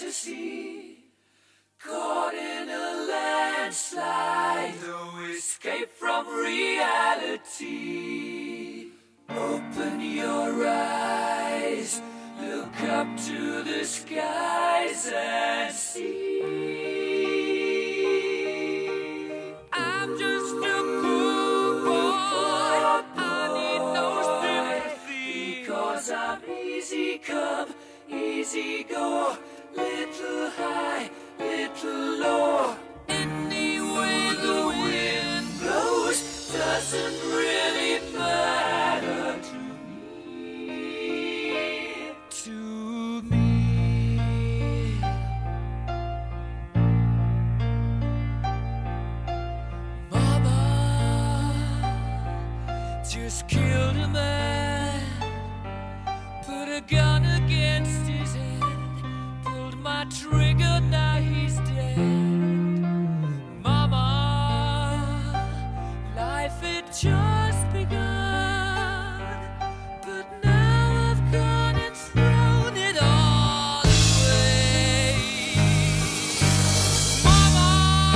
fantasy, caught in a landslide, no escape from reality. Open your eyes, look up to the skies and see. I'm just a poor boy, I need no sympathy, because I'm easy come, easy go, little high, little low. Any way the wind blows doesn't really matter to me. To me. Mama just killed a man, put a gun against his head, pulled my trigger, now he's dead. Mama, life had just begun, but now I've gone and thrown it all away. Mama,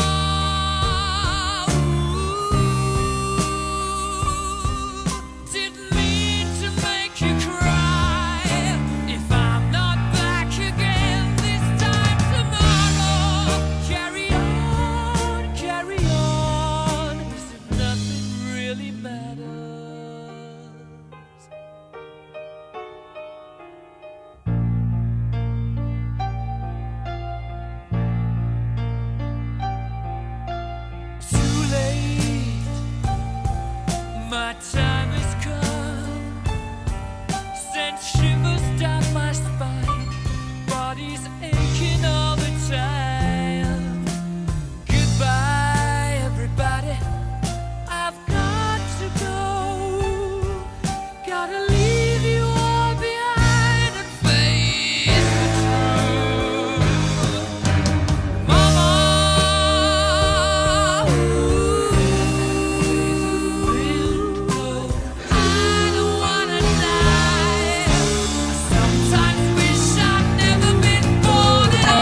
didn't mean to make you cry. If I'm not back again this time tomorrow, carry on, as if nothing really matters. Too late, my time has come, sent shivers down my spine, body's aching all the time. Goodbye, everybody, I've got to go, gotta leave you all behind and face the truth. Mama, I don't wanna die. I sometimes wish I'd never been born at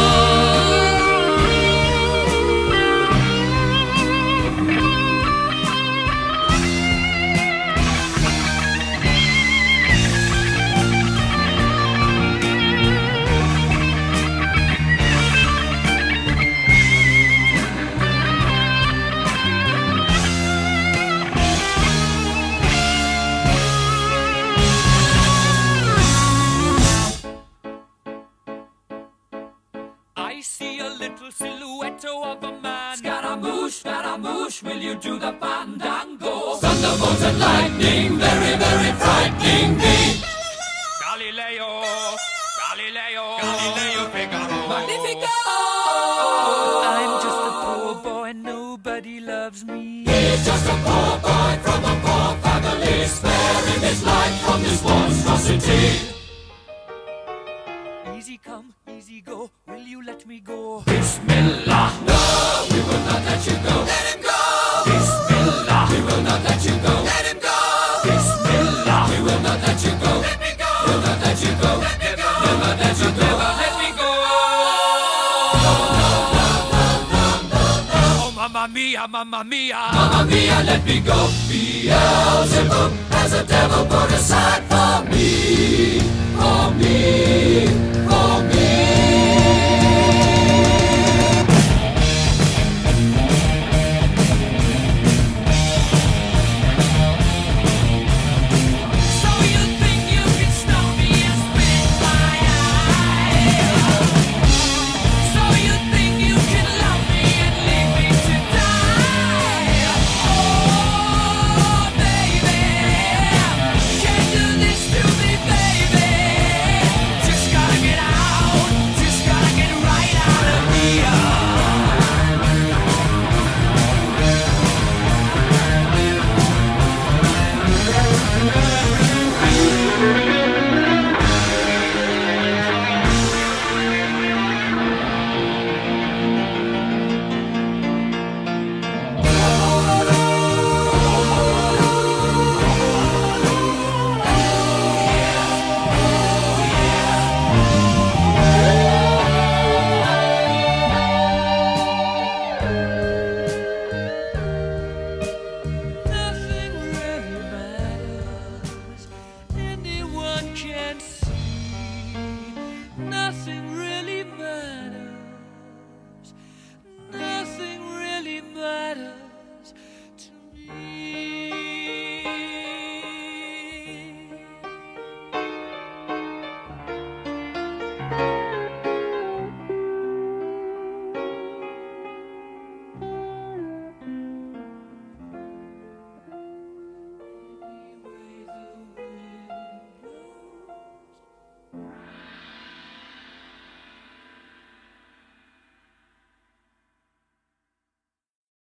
I see a little silhouette of a man. Scaramouche, will you do the fandango? Thunderbolt and lightning, very, very frightening me. Galileo, Figaro. Magnifico! I'm just a poor boy, nobody loves me. He's just a poor boy from a poor family, sparing his life from this monstrosity. Easy come, easy go, will you let me go? Bismillah, no, we will not let you go. Let him go! Bismillah, we will not let you go. Let him go! Bismillah, we will not let you go. Let me go! We'll not let you go. Let me go! We'll not let you go. Let me go! Oh, mamma mia, mamma mia. Mamma mia, let me go. Beelzebub has a devil